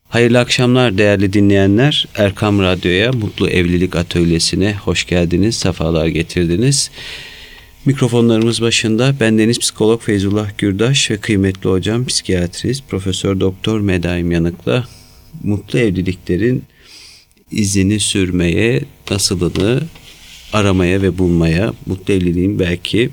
Hayırlı akşamlar değerli dinleyenler. Erkam Radyo'ya, Mutlu Evlilik Atölyesi'ne hoş geldiniz, sefalar getirdiniz. Mikrofonlarımız başında bendeniz psikolog Feyzullah Gürdaş ve kıymetli hocam psikiyatrist Profesör Doktor Medaim Yanık'la mutlu evliliklerin izini sürmeye, nasılını aramaya ve bulmaya, mutlu evliliğin belki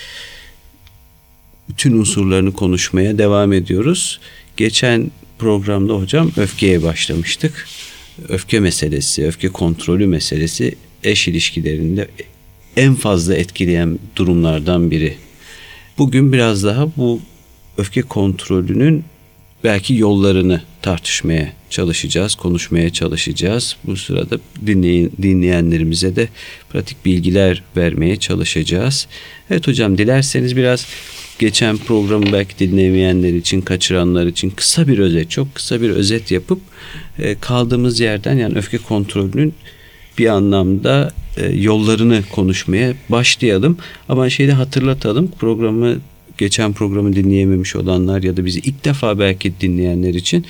bütün unsurlarını konuşmaya devam ediyoruz. Geçen programda hocam öfkeye başlamıştık. Öfke meselesi, öfke kontrolü meselesi eş ilişkilerinde en fazla etkileyen durumlardan biri. Bugün biraz daha bu öfke kontrolünün belki yollarını tartışmaya çalışacağız, konuşmaya çalışacağız. Bu sırada dinleyenlerimize de pratik bilgiler vermeye çalışacağız. Evet hocam, dilerseniz biraz geçen programı belki dinlemeyenler için, kaçıranlar için kısa bir özet, çok kısa bir özet yapıp kaldığımız yerden, yani öfke kontrolünün bir anlamda yollarını konuşmaya başlayalım. Ama şeyi de hatırlatalım, geçen programı dinleyememiş olanlar ya da bizi ilk defa belki dinleyenler için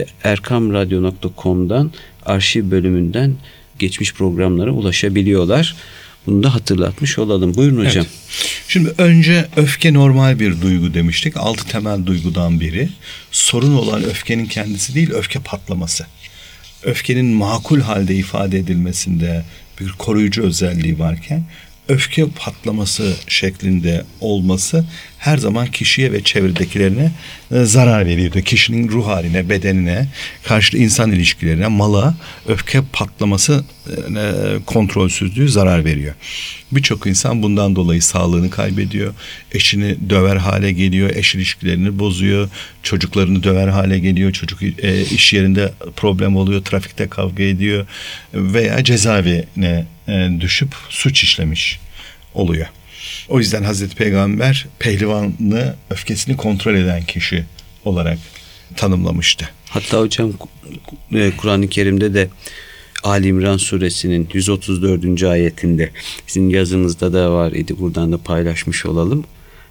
erkamradyo.com'dan arşiv bölümünden geçmiş programlara ulaşabiliyorlar. Bunu da hatırlatmış olalım. Buyurun hocam. Evet. Şimdi önce öfke normal bir duygu demiştik. 6 temel duygudan biri. Sorun olan öfkenin kendisi değil, öfke patlaması. Öfkenin makul halde ifade edilmesinde bir koruyucu özelliği varken öfke patlaması şeklinde olması her zaman kişiye ve çevredekilerine zarar veriyordu. Kişinin ruh haline, bedenine, karşı insan ilişkilerine, mala öfke patlaması kontrolsüzlüğü zarar veriyor. Birçok insan bundan dolayı sağlığını kaybediyor. Eşini döver hale geliyor, eş ilişkilerini bozuyor, çocuklarını döver hale geliyor, iş yerinde problem oluyor, trafikte kavga ediyor veya cezaevine düşüp suç işlemiş oluyor. O yüzden Hazreti Peygamber pehlivanı öfkesini kontrol eden kişi olarak tanımlamıştı. Hatta hocam Kur'an-ı Kerim'de de Ali İmran suresinin 134. ayetinde, sizin yazınızda da var idi, buradan da paylaşmış olalım.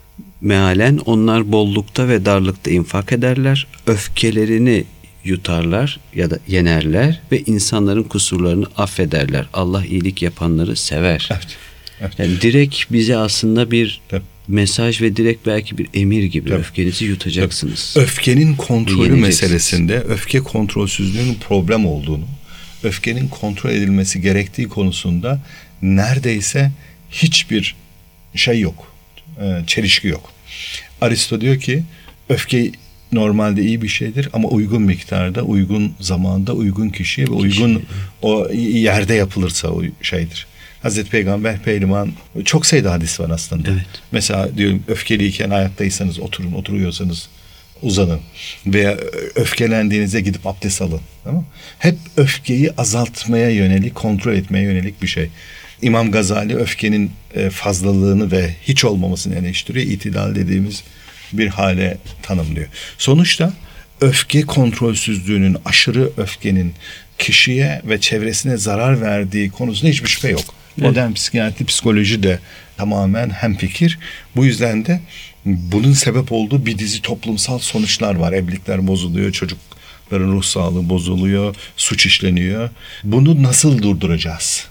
Mealen onlar bollukta ve darlıkta infak ederler, öfkelerini yutarlar ya da yenerler ve insanların kusurlarını affederler. Allah iyilik yapanları sever. Evet. Evet. Yani direkt bize aslında bir mesaj ve direkt belki bir emir gibi, öfkenizi yutacaksınız. Öfkenin kontrolü meselesinde öfke kontrolsüzlüğünün problem olduğunu, öfkenin kontrol edilmesi gerektiği konusunda neredeyse hiçbir şey yok. Çelişki yok. Aristo diyor ki öfke normalde iyi bir şeydir ama uygun miktarda, uygun zamanda, uygun kişiye ve uygun o yerde yapılırsa o şeydir. Hazreti Peygamber pehlivan, çok sayıda hadis var aslında. Evet. Mesela diyorum, öfkeliyken ayaktaysanız oturun, oturuyorsanız uzanın veya öfkelendiğinizde gidip abdest alın. Tamam? Hep öfkeyi azaltmaya yönelik, kontrol etmeye yönelik bir şey. İmam Gazali öfkenin fazlalığını ve hiç olmamasını eleştiriyor. İtidal dediğimiz bir hale tanımlıyor. Sonuçta öfke kontrolsüzlüğünün, aşırı öfkenin kişiye ve çevresine zarar verdiği konusunda hiçbir şüphe yok. Modern psikiyatri, psikoloji de tamamen hemfikir. Bu yüzden de bunun sebep olduğu bir dizi toplumsal sonuçlar var. Evlilikler bozuluyor, çocukların ruh sağlığı bozuluyor, suç işleniyor. Bunu nasıl durduracağız?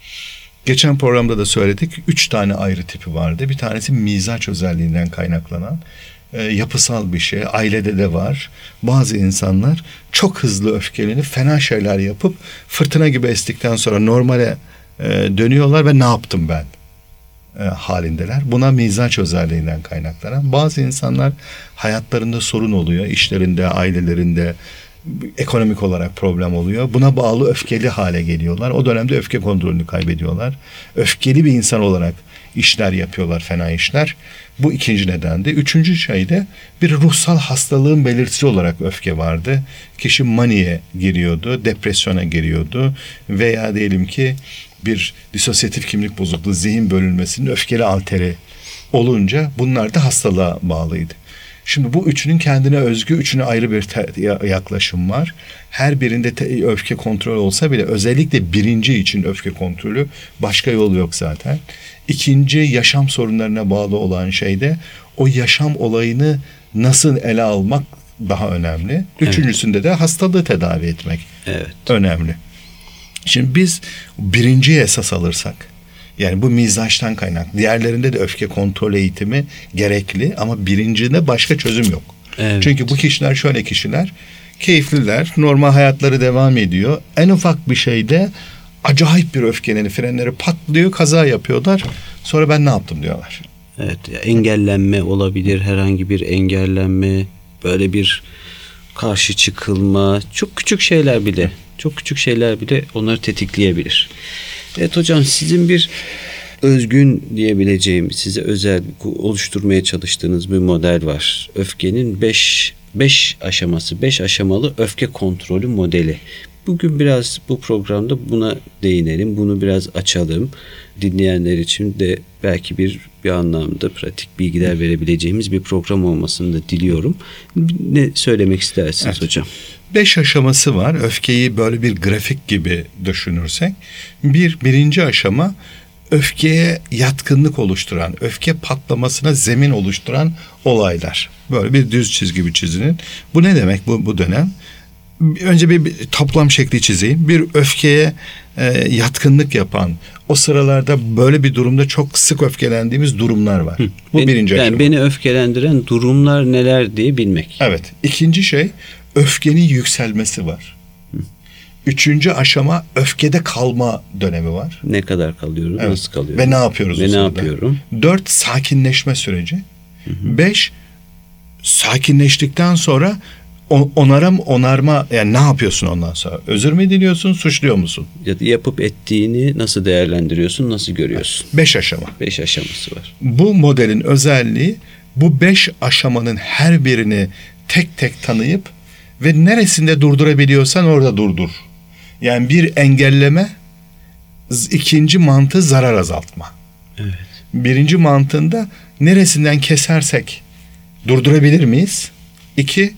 Geçen programda da söyledik. 3 tane ayrı tipi vardı. Bir tanesi mizaç özelliğinden kaynaklanan yapısal bir şey. Ailede de var. Bazı insanlar çok hızlı öfkelenip fena şeyler yapıp fırtına gibi estikten sonra normale dönüyorlar ve ne yaptım ben halindeler. Buna mizaç özelliğinden kaynaklanan. Bazı insanlar hayatlarında sorun oluyor. İşlerinde, ailelerinde ekonomik olarak problem oluyor. Buna bağlı öfkeli hale geliyorlar. O dönemde öfke kontrolünü kaybediyorlar. Öfkeli bir insan olarak işler yapıyorlar, fena işler. Bu ikinci nedendi. Üçüncü şey de bir ruhsal hastalığın belirtisi olarak öfke vardı. Kişi maniye giriyordu, depresyona giriyordu veya diyelim ki bir disosyatif kimlik bozukluğu, zihin bölünmesinin öfkeli alteri olunca bunlar da hastalığa bağlıydı. Şimdi bu üçünün kendine özgü, üçüne ayrı bir yaklaşım var. Her birinde öfke kontrolü olsa bile özellikle birinci için öfke kontrolü, başka yol yok zaten. İkinci, yaşam sorunlarına bağlı olan şey de o yaşam olayını nasıl ele almak daha önemli. Üçüncüsünde de hastalığı tedavi etmek önemli. Şimdi biz birinciyi esas alırsak, yani bu mizaçtan kaynak. Diğerlerinde de öfke kontrol eğitimi gerekli ama birincide başka çözüm yok. Evet. Çünkü bu kişiler şöyle kişiler, keyifliler, normal hayatları devam ediyor. En ufak bir şeyde acayip bir öfkelenip frenleri patlıyor, kaza yapıyorlar. Sonra ben ne yaptım diyorlar. Evet, engellenme olabilir, herhangi bir engellenme, böyle bir karşı çıkılma, çok küçük şeyler bile onları tetikleyebilir. Evet hocam, sizin bir özgün diyebileceğim, size özel oluşturmaya çalıştığınız bir model var. Öfkenin 5 aşaması, 5 aşamalı öfke kontrolü modeli. Bugün biraz bu programda buna değinelim, bunu biraz açalım. Dinleyenler için de belki bir anlamda pratik bilgiler verebileceğimiz bir program olmasını da diliyorum. Ne söylemek istersiniz hocam? 5 aşaması var. Öfkeyi böyle bir grafik gibi düşünürsek. Birinci aşama öfkeye yatkınlık oluşturan, öfke patlamasına zemin oluşturan olaylar. Böyle bir düz çizgi bir çizinin. Bu ne demek bu dönem? Önce bir toplam şekli çizeyim. Bir öfkeye yatkınlık yapan, o sıralarda böyle bir durumda çok sık öfkelendiğimiz durumlar var. Bu birinci aşama. Beni öfkelendiren durumlar neler diye bilmek. Evet. İkinci şey, öfkenin yükselmesi var. Üçüncü aşama öfkede kalma dönemi var. Ne kadar kalıyoruz, nasıl kalıyoruz? Ve ne yapıyoruz Ve o ne sırada? yapıyorum? 4 sakinleşme süreci. 5 sakinleştikten sonra onarma, yani ne yapıyorsun ondan sonra? Özür mü diliyorsun, suçluyor musun? Ya da yapıp ettiğini nasıl değerlendiriyorsun, nasıl görüyorsun? 5 aşama. 5 aşaması var. Bu modelin özelliği, bu 5 aşamanın her birini tek tek tanıyıp ve neresinde durdurabiliyorsan orada durdur. Yani bir engelleme, ikinci mantığı zarar azaltma. Evet. Birinci mantığında neresinden kesersek durdurabilir miyiz? 2,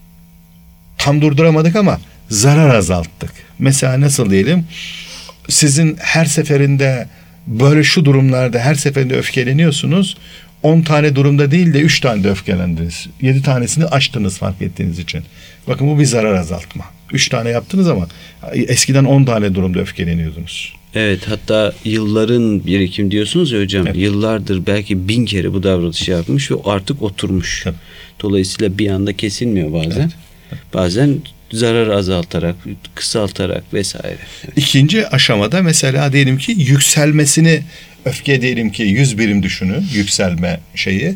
tam durduramadık ama zarar azalttık. Mesela nasıl diyelim? Sizin her seferinde böyle şu durumlarda her seferinde öfkeleniyorsunuz. 10 tane durumda değil de 3 tane de öfkelendiniz. 7 tanesini aştınız fark ettiğiniz için. Bakın bu bir zarar azaltma. 3 tane yaptınız ama eskiden 10 tane durumda öfkeleniyordunuz. Evet, hatta yılların birikim diyorsunuz ya hocam. Evet. Yıllardır belki 1000 kere bu davranışı yapmış ve artık oturmuş. Evet. Dolayısıyla bir anda kesilmiyor bazen. Evet. Bazen zarar azaltarak, kısaltarak vesaire. Evet. İkinci aşamada mesela diyelim ki yükselmesini, öfke diyelim ki 100 birim düşünün, yükselme şeyi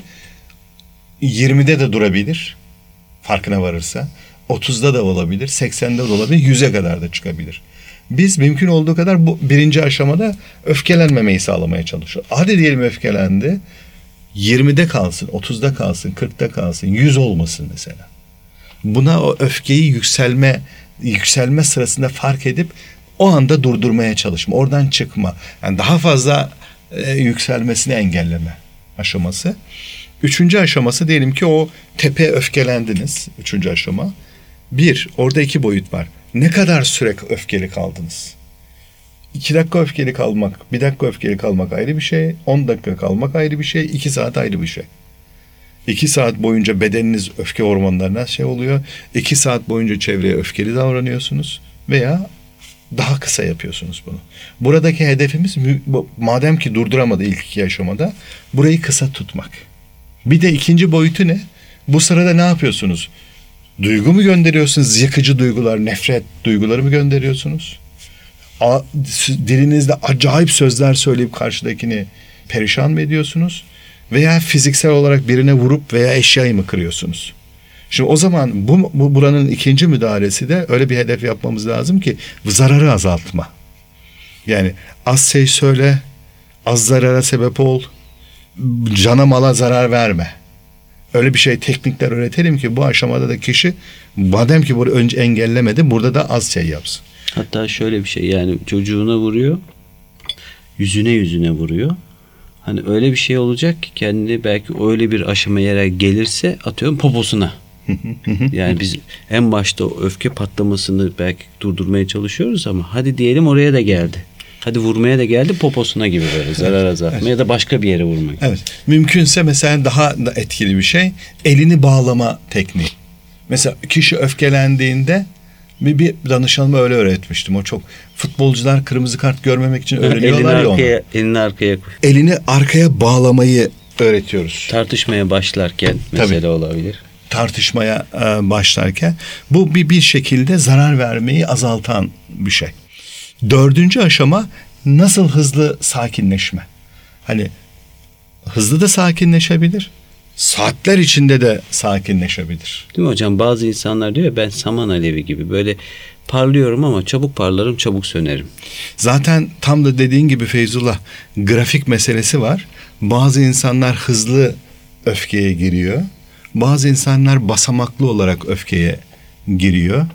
20'de de durabilir farkına varırsa, 30'da da olabilir, 80'de de olabilir, 100'e kadar da çıkabilir. Biz mümkün olduğu kadar bu birinci aşamada öfkelenmemeyi sağlamaya çalışıyoruz. Hadi diyelim öfkelendi, 20'de kalsın, 30'da kalsın, 40'da kalsın, 100 olmasın mesela. Buna o öfkeyi yükselme sırasında fark edip o anda durdurmaya çalışma, oradan çıkma. Yani daha fazla yükselmesini engelleme aşaması. Üçüncü aşaması diyelim ki o tepe öfkelendiniz. Üçüncü aşama. Orada 2 boyut var. Ne kadar süre öfkeli kaldınız? 2 dakika öfkeli kalmak, 1 dakika öfkeli kalmak ayrı bir şey. 10 dakika kalmak ayrı bir şey. 2 saat ayrı bir şey. 2 saat boyunca bedeniniz öfke hormonlarına oluyor. 2 saat boyunca çevreye öfkeli davranıyorsunuz. Veya daha kısa yapıyorsunuz bunu. Buradaki hedefimiz, madem ki durduramadı ilk 2 aşamada, burayı kısa tutmak. Bir de ikinci boyutu ne? Bu sırada ne yapıyorsunuz? Duygu mu gönderiyorsunuz? Yıkıcı duygular, nefret duyguları mı gönderiyorsunuz? Dilinizde acayip sözler söyleyip karşıdakini perişan mı ediyorsunuz? Veya fiziksel olarak birine vurup veya eşyayı mı kırıyorsunuz? Şimdi o zaman buranın ikinci müdahalesi de öyle bir hedef yapmamız lazım ki zararı azaltma. Yani az şey söyle, az zarara sebep ol, cana mala zarar verme. Öyle bir teknikler öğretelim ki bu aşamada da kişi madem ki bunu önce engellemedi, burada da az şey yapsın. Hatta şöyle bir yani çocuğuna vuruyor, yüzüne vuruyor. Hani öyle bir şey olacak ki kendini belki öyle bir aşamaya gelirse atıyorum poposuna. Yani biz en başta o öfke patlamasını belki durdurmaya çalışıyoruz ama hadi diyelim oraya da geldi. Hadi vurmaya da geldi, poposuna gibi böyle zarar azaltma ya da başka bir yere vurmak. Evet. Mümkünse mesela daha da etkili bir elini bağlama tekniği. Mesela kişi öfkelendiğinde bir danışanıma öyle öğretmiştim. O çok futbolcular kırmızı kart görmemek için öğreniyorlar ya onu. Elini arkaya koy. Elini arkaya bağlamayı öğretiyoruz. Tartışmaya başlarken mesele olabilir. Tartışmaya başlarken bu bir şekilde zarar vermeyi azaltan bir şey. 4. aşama nasıl hızlı sakinleşme. Hani hızlı da sakinleşebilir. Saatler içinde de sakinleşebilir. Değil mi hocam? Bazı insanlar diyor ya, ben saman alevi gibi böyle parlıyorum ama çabuk parlarım, çabuk sönerim. Zaten tam da dediğin gibi Feyzullah, grafik meselesi var. Bazı insanlar hızlı öfkeye giriyor. Bazı insanlar basamaklı olarak öfkeye giriyor.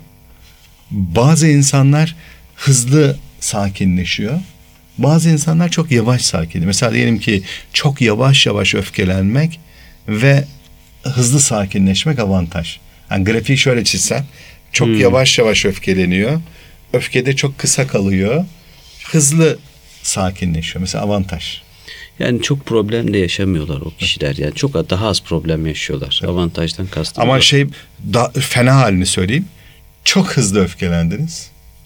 Bazı insanlar hızlı sakinleşiyor. Bazı insanlar çok yavaş sakinleşiyor. Mesela diyelim ki çok yavaş yavaş öfkelenmek ve hızlı sakinleşmek avantaj. Yani grafiği şöyle çizsem, çok yavaş yavaş öfkeleniyor. Öfkede çok kısa kalıyor. Hızlı sakinleşiyor. Mesela avantaj. Yani çok problem de yaşamıyorlar o kişiler. Yani çok daha az problem yaşıyorlar. Avantajdan kastım. Ama fena halini söyleyeyim. Çok hızlı öfkelendiniz.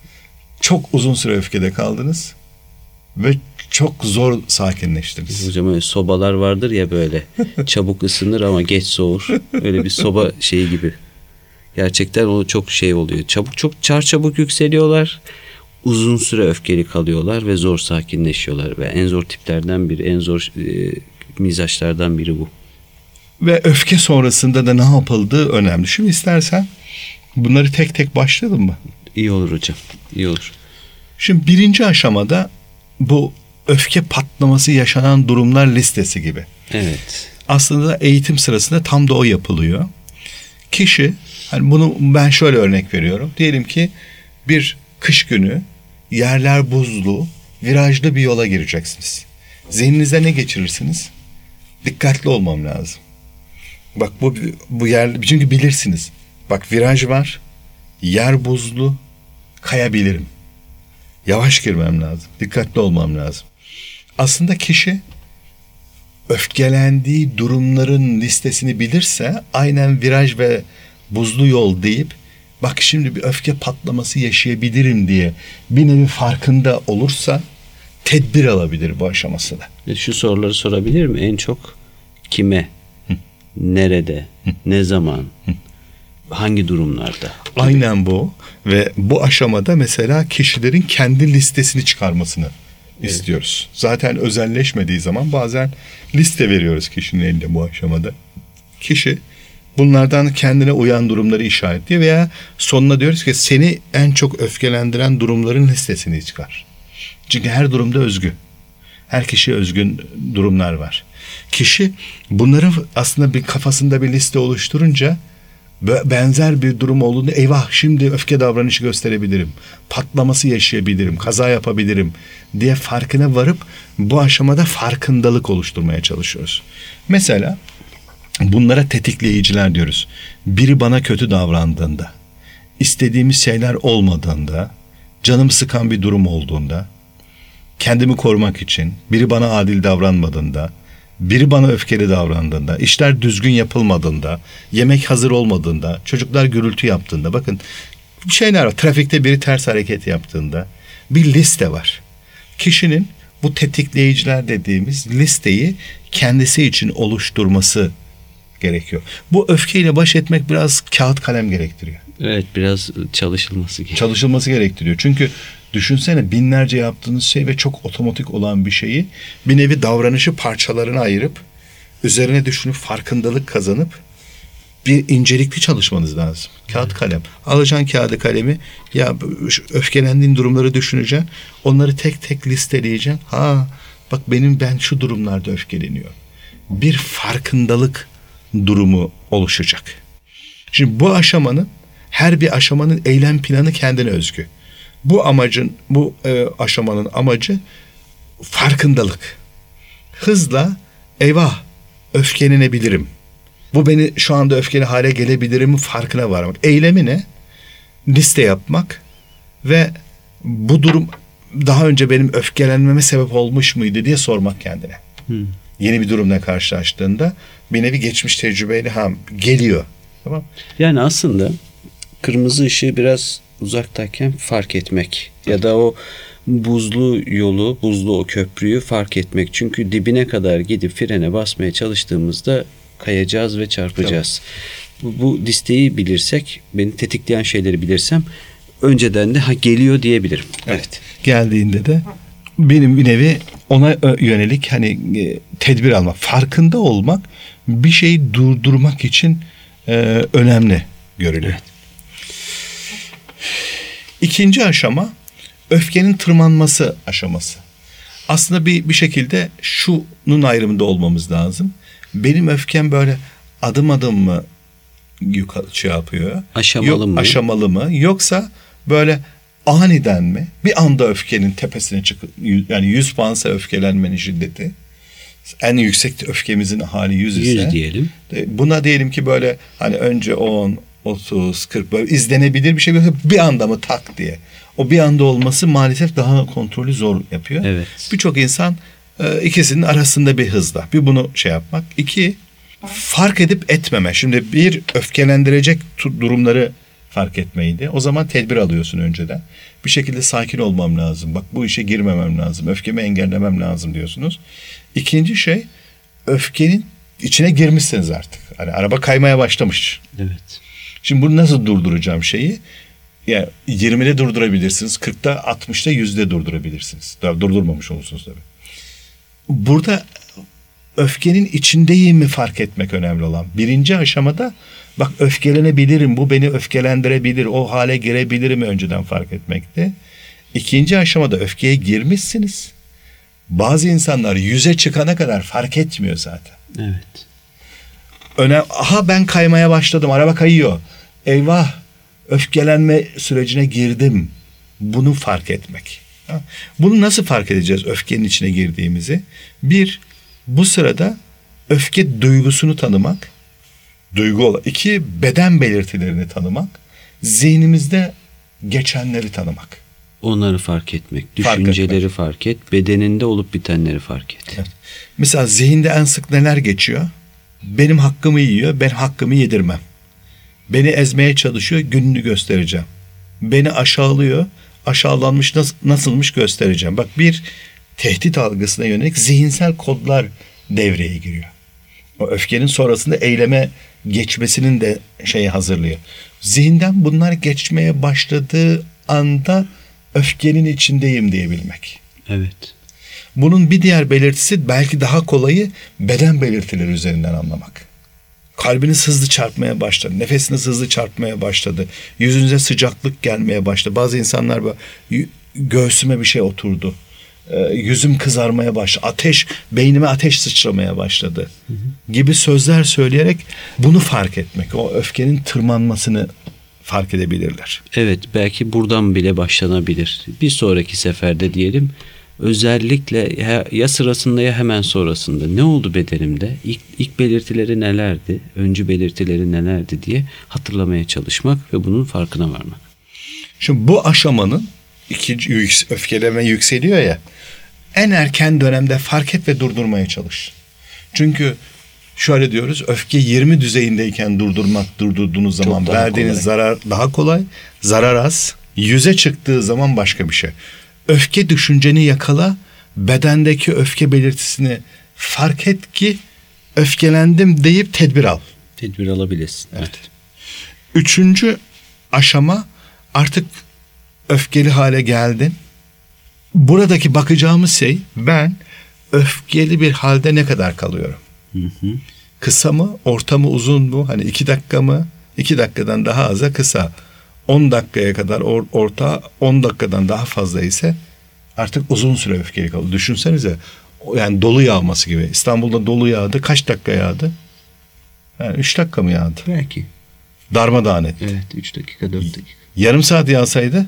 Çok uzun süre öfkede kaldınız. Ve çok zor sakinleştiniz. Hocam öyle sobalar vardır ya böyle. Çabuk ısınır ama geç soğur. Öyle bir soba şeyi gibi. Gerçekten o çok şey oluyor. Çok çarçabuk yükseliyorlar. Uzun süre öfkeli kalıyorlar ve zor sakinleşiyorlar. Ve en zor tiplerden biri, en zor mizaçlardan biri bu. Ve öfke sonrasında da ne yapıldığı önemli. Şimdi istersen bunları tek tek başlayalım mı? İyi olur hocam. İyi olur. Şimdi 1. aşamada bu öfke patlaması yaşanan durumlar listesi gibi. Evet. Aslında eğitim sırasında tam da o yapılıyor. Kişi, hani bunu ben şöyle örnek veriyorum. Diyelim ki bir kış günü yerler buzlu, virajlı bir yola gireceksiniz. Zihninize ne geçirirsiniz? Dikkatli olmam lazım. Bak bu yer, çünkü bilirsiniz. Bak viraj var, yer buzlu, kayabilirim. Yavaş girmem lazım. Dikkatli olmam lazım. Aslında kişi öfkelendiği durumların listesini bilirse aynen viraj ve buzlu yol deyip bak şimdi bir öfke patlaması yaşayabilirim diye bir nevi farkında olursa tedbir alabilir bu aşamasında. Şu soruları sorabilir mi? En çok kime, nerede, ne zaman, hangi durumlarda? Aynen bu. Ve bu aşamada mesela kişilerin kendi listesini çıkarmasını istiyoruz. Zaten özelleşmediği zaman bazen liste veriyoruz kişinin eline bu aşamada. Kişi bunlardan kendine uyan durumları işaretliyor veya sonuna diyoruz ki seni en çok öfkelendiren durumların listesini çıkar. Çünkü her durumda özgü. Her kişiye özgün durumlar var. Kişi bunları aslında bir kafasında bir liste oluşturunca benzer bir durum olduğunda eyvah şimdi öfke davranışı gösterebilirim, patlaması yaşayabilirim, kaza yapabilirim diye farkına varıp bu aşamada farkındalık oluşturmaya çalışıyoruz. Mesela bunlara tetikleyiciler diyoruz. Biri bana kötü davrandığında, istediğimiz şeyler olmadığında, canım sıkan bir durum olduğunda, kendimi korumak için, biri bana adil davranmadığında, biri bana öfkeli davrandığında, işler düzgün yapılmadığında, yemek hazır olmadığında, çocuklar gürültü yaptığında, bakın şeyler var. Trafikte biri ters hareket yaptığında bir liste var. Kişinin bu tetikleyiciler dediğimiz listeyi kendisi için oluşturması gerekiyor. Bu öfkeyle baş etmek biraz kağıt kalem gerektiriyor. Evet, biraz çalışılması gerekiyor. Çalışılması gerektiriyor. Çünkü düşünsene binlerce yaptığınız şey ve çok otomatik olan bir şeyi bir nevi davranışı parçalarına ayırıp üzerine düşünüp farkındalık kazanıp bir incelikli çalışmanız lazım. Kağıt kalem. Alacaksın kağıdı kalemi, ya öfkelendiğin durumları düşüneceksin. Onları tek tek listeleyeceksin. Bak ben şu durumlarda öfkeleniyorum. Bir farkındalık durumu oluşacak. Şimdi bu aşamanın, her bir aşamanın eylem planı kendine özgü. Bu aşamanın amacı farkındalık. Hızla eyvah öfkelenebilirim. Bu beni şu anda öfkeli hale gelebilirim farkına varmak. Eylemi ne? Liste yapmak ve bu durum daha önce benim öfkelenmeme sebep olmuş muydu diye sormak kendine. Yeni bir durumla karşılaştığında bir nevi geçmiş tecrübeyle geliyor. Tamam. Yani aslında kırmızı ışığı biraz uzaktayken fark etmek ya da o buzlu yolu, buzlu o köprüyü fark etmek. Çünkü dibine kadar gidip frene basmaya çalıştığımızda kayacağız ve çarpacağız. Bu listeyi bilirsek, beni tetikleyen şeyleri bilirsem önceden de geliyor diyebilirim. Evet. Geldiğinde de benim bir nevi ona yönelik hani tedbir almak, farkında olmak bir şeyi durdurmak için önemli görülüyor. Evet. İkinci aşama öfkenin tırmanması aşaması. Aslında bir şekilde şunun ayrımında olmamız lazım. Benim öfkem böyle adım adım mı yukarı yapıyor? Aşamalı mı? Aşamalı mı? Yoksa böyle aniden mi? Bir anda öfkenin tepesine çıkıp, yani 100 puansa öfkelenmenin şiddeti. En yüksek öfkemizin hali 100 ise. 100 diyelim. Buna diyelim ki böyle hani önce 10, 30, 40 böyle izlenebilir bir şey, bir anda mı tak diye. O bir anda olması maalesef daha kontrolü zor yapıyor. Evet. Birçok insan ikisinin arasında bir hızda. Bir bunu şey yapmak. İki, fark edip etmeme. Şimdi bir, öfkelendirecek durumları fark etmeydi. O zaman tedbir alıyorsun önceden. Bir şekilde sakin olmam lazım. Bak bu işe girmemem lazım. Öfkemi engellemem lazım diyorsunuz. İkinci şey, öfkenin içine girmişsiniz artık. Hani araba kaymaya başlamış. Evet. Şimdi bunu nasıl durduracağım şeyi? Yani 20'de durdurabilirsiniz. 40'ta, 60'ta, 100'de durdurabilirsiniz. Durdurmamış olursunuz tabii. Burada öfkenin içindeyim mi fark etmek önemli olan. Birinci aşamada bak öfkelenebilirim, bu beni öfkelendirebilir, o hale girebilirim önceden fark etmekte. İkinci aşamada öfkeye girmişsiniz. Bazı insanlar 100'e çıkana kadar fark etmiyor zaten. Evet. Aha ben kaymaya başladım, araba kayıyor. Eyvah, öfkelenme sürecine girdim. Bunu fark etmek. Bunu nasıl fark edeceğiz öfkenin içine girdiğimizi? Bir, bu sırada öfke duygusunu tanımak. Duygu olarak. İki, beden belirtilerini tanımak. Zihnimizde geçenleri tanımak. Onları fark etmek. Düşünceleri fark et. Bedeninde olup bitenleri fark et. Evet. Mesela zihinde en sık neler geçiyor? Benim hakkımı yiyor, ben hakkımı yedirmem. Beni ezmeye çalışıyor, gününü göstereceğim. Beni aşağılıyor, aşağılanmış nasılmış göstereceğim. Bak bir tehdit algısına yönelik zihinsel kodlar devreye giriyor. O öfkenin sonrasında eyleme geçmesinin de şeyi hazırlıyor. Zihinden bunlar geçmeye başladığı anda öfkenin içindeyim diyebilmek. Evet. Bunun bir diğer belirtisi, belki daha kolayı, beden belirtileri üzerinden anlamak. Kalbiniz hızlı çarpmaya başladı. Nefesiniz hızlı çarpmaya başladı. Yüzünüze sıcaklık gelmeye başladı. Bazı insanlar göğsüme bir şey oturdu. Yüzüm kızarmaya başladı. Beynime ateş sıçramaya başladı. Gibi sözler söyleyerek bunu fark etmek. O öfkenin tırmanmasını fark edebilirler. Evet, belki buradan bile başlanabilir. Bir sonraki seferde diyelim, özellikle ya sırasında ya hemen sonrasında ne oldu bedenimde? İlk belirtileri nelerdi? Öncü belirtileri nelerdi diye hatırlamaya çalışmak ve bunun farkına varmak. Şimdi bu aşamanın ikinci öfkeleme yükseliyor ya. En erken dönemde fark et ve durdurmaya çalış. Çünkü şöyle diyoruz, öfke 20 düzeyindeyken durdurduğunuz zaman verdiğiniz zarar daha kolay, zarar az. 100'e çıktığı zaman başka bir şey. Öfke düşünceni yakala, bedendeki öfke belirtisini fark et ki öfkelendim deyip tedbir al. Tedbir alabilirsin. Evet. Üçüncü aşama, artık öfkeli hale geldin. Buradaki bakacağımız şey, ben öfkeli bir halde ne kadar kalıyorum? Kısa mı, orta mı, uzun mu? Hani 2 dakika mı? 2 dakikadan daha aza kısa. 10 dakikaya kadar orta, 10 dakikadan daha fazla ise artık uzun süre öfkeli kalıyor. Düşünsenize, yani dolu yağması gibi. İstanbul'da dolu yağdı. Kaç dakika yağdı? Yani 3 dakika mı yağdı? Belki. Darmadağın etti. Evet, 3 dakika 4 dakika. Yarım saat yağsaydı?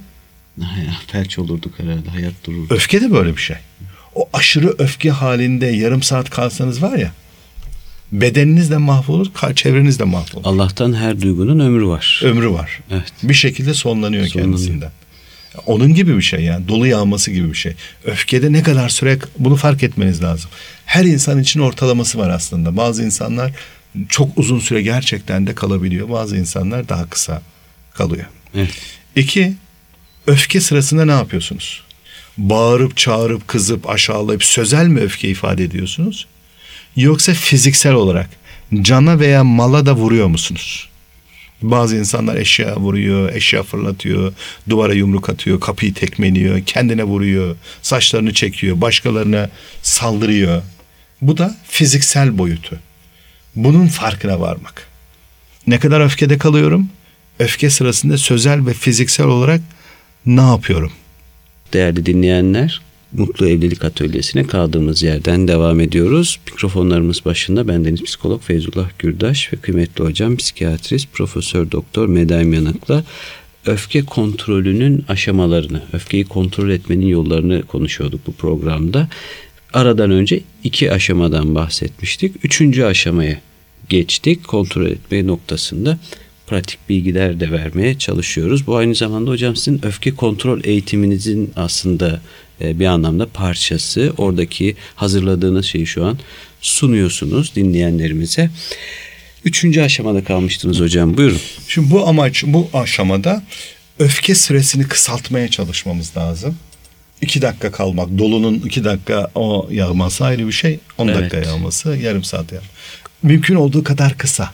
Felç olurduk herhalde, hayat dururdu. Öfke de böyle bir şey. O aşırı öfke halinde yarım saat kalsanız var ya, bedeniniz de mahvolur, çevreniz de mahvolur. Allah'tan her duygunun ömrü var. Ömrü var. Evet. Bir şekilde sonlanıyor kendisinden. Onun gibi bir şey yani, dolu yağması gibi bir şey. Öfkede ne kadar süre, bunu fark etmeniz lazım. Her insan için ortalaması var aslında. Bazı insanlar çok uzun süre gerçekten de kalabiliyor. Bazı insanlar daha kısa kalıyor. Evet. 2, öfke sırasında ne yapıyorsunuz? Bağırıp, çağırıp, kızıp, aşağılayıp sözel mi öfke ifade ediyorsunuz? Yoksa fiziksel olarak cana veya mala da vuruyor musunuz? Bazı insanlar eşya vuruyor, eşya fırlatıyor, duvara yumruk atıyor, kapıyı tekmeliyor, kendine vuruyor, saçlarını çekiyor, başkalarına saldırıyor. Bu da fiziksel boyutu. Bunun farkına varmak. Ne kadar öfkede kalıyorum? Öfke sırasında sözel ve fiziksel olarak ne yapıyorum? Değerli dinleyenler, Mutlu Evlilik Atölyesi'ne kaldığımız yerden devam ediyoruz. Mikrofonlarımız başında bendeniz psikolog Feyzullah Gürdaş ve kıymetli hocam psikiyatrist Profesör Doktor Medaim Yanık'la öfke kontrolünün aşamalarını, öfkeyi kontrol etmenin yollarını konuşuyorduk bu programda. Aradan önce 2 aşamadan bahsetmiştik. 3. aşamaya geçtik. Kontrol etme noktasında pratik bilgiler de vermeye çalışıyoruz. Bu aynı zamanda hocam sizin öfke kontrol eğitiminizin aslında bir anlamda parçası. Oradaki hazırladığınız şeyi şu an sunuyorsunuz dinleyenlerimize. 3. aşamada kalmıştınız hocam. Buyurun. Şimdi bu aşamada öfke süresini kısaltmaya çalışmamız lazım. 2 dakika kalmak, dolunun 2 dakika o yağması ayrı bir şey. 10 dakika yağması, yarım saat yağması. Mümkün olduğu kadar kısa.